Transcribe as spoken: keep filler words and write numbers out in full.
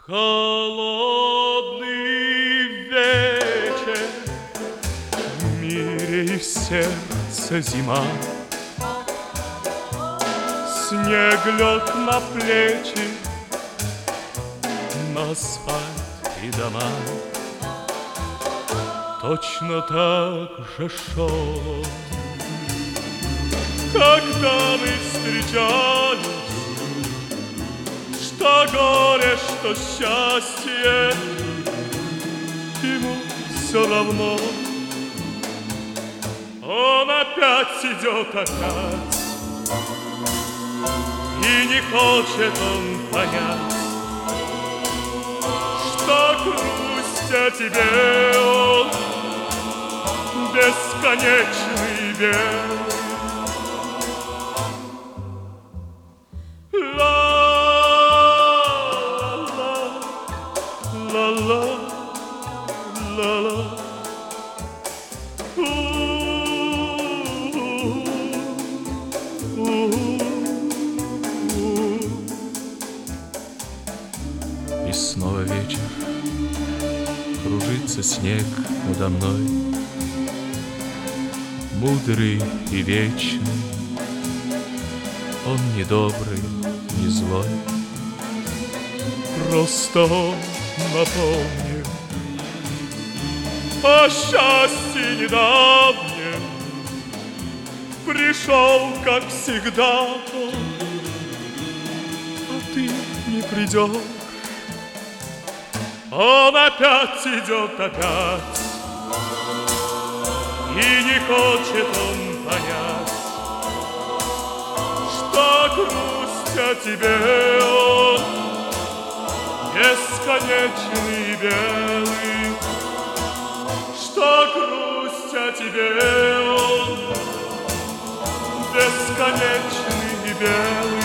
Холодный вечер, в мире и в сердце зима. Снег лег на плечи, на асфальт и дома. Точно так же шел, когда мы встречались. Что горе, что счастье, ему все равно. Он опять идет опять, и не хочет он понять, что грусть о тебе он бесконечный белый. Ла-ла, ла-ла, и снова вечер, кружится снег надо мной, мудрый и вечный. Он не добрый, не злой, просто он напомнил о счастье недавнем. Пришел, как всегда, он, а ты не придешь. Он опять идет опять, и не хочет он понять, что грусть о тебе он бесконечный белый, что грусть о тебе он бесконечный белый.